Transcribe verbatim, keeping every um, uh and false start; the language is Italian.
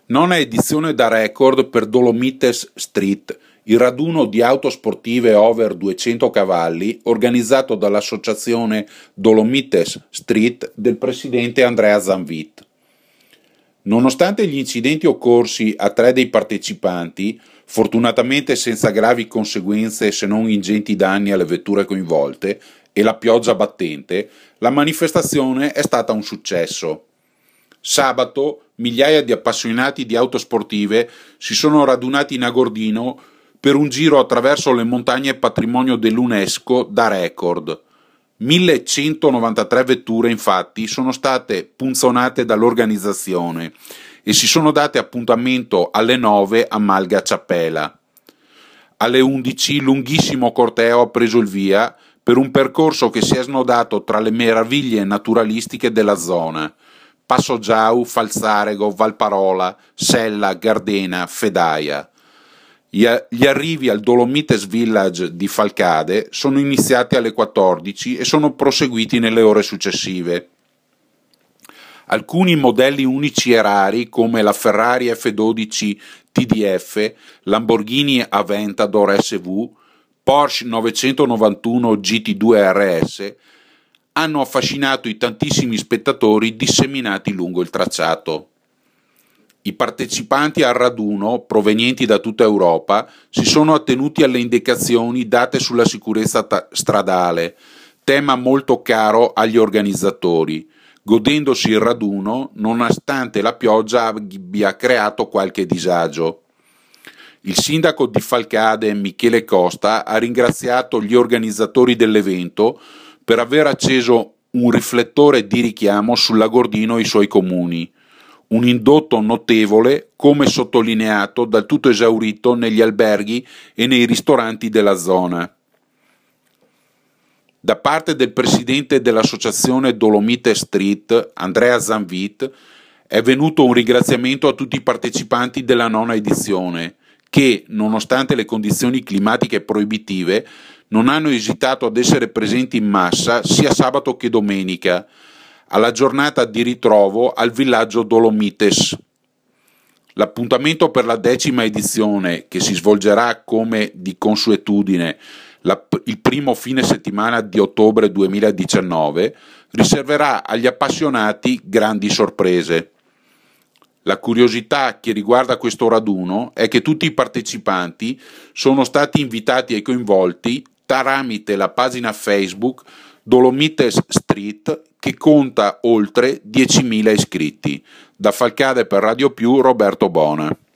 Nona edizione da record per Dolomites Street, il raduno di auto sportive over duecento cavalli organizzato dall'associazione Dolomites Street del presidente Andrea Zanvit. Nonostante gli incidenti occorsi a tre dei partecipanti, fortunatamente senza gravi conseguenze se non ingenti danni alle vetture coinvolte, e la pioggia battente, la manifestazione è stata un successo. Sabato migliaia di appassionati di auto sportive si sono radunati in Agordino per un giro attraverso le montagne patrimonio dell'UNESCO da record. millecentonovantatré vetture infatti sono state punzonate dall'organizzazione e si sono date appuntamento alle nove a Malga Ciappela. Alle undici lunghissimo corteo ha preso il via per un percorso che si è snodato tra le meraviglie naturalistiche della zona: Passo Giau, Falzarego, Valparola, Sella, Gardena, Fedaia. Gli arrivi al Dolomites Village di Falcade sono iniziati alle quattordici e sono proseguiti nelle ore successive. Alcuni modelli unici e rari come la Ferrari F dodici T D F, Lamborghini Aventador S V, Porsche novecentonovantuno G T due R S hanno affascinato i tantissimi spettatori disseminati lungo il tracciato. I partecipanti al raduno, provenienti da tutta Europa, si sono attenuti alle indicazioni date sulla sicurezza ta- stradale, tema molto caro agli organizzatori, godendosi il raduno nonostante la pioggia abbia creato qualche disagio. Il sindaco di Falcade, Michele Costa, ha ringraziato gli organizzatori dell'evento per aver acceso un riflettore di richiamo sull'Agordino e i suoi comuni. Un indotto notevole, come sottolineato dal tutto esaurito negli alberghi e nei ristoranti della zona. Da parte del presidente dell'associazione Dolomite Street, Andrea Zanvit, è venuto un ringraziamento a tutti i partecipanti della nona edizione, che, nonostante le condizioni climatiche proibitive, non hanno esitato ad essere presenti in massa sia sabato che domenica, alla giornata di ritrovo al villaggio Dolomites. L'appuntamento per la decima edizione, che si svolgerà come di consuetudine la, il primo fine settimana di ottobre duemiladiciannove, riserverà agli appassionati grandi sorprese. La curiosità che riguarda questo raduno è che tutti i partecipanti sono stati invitati e coinvolti tramite la pagina Facebook Dolomites Street, che conta oltre diecimila iscritti. Da Falcade per Radio Più, Roberto Bona.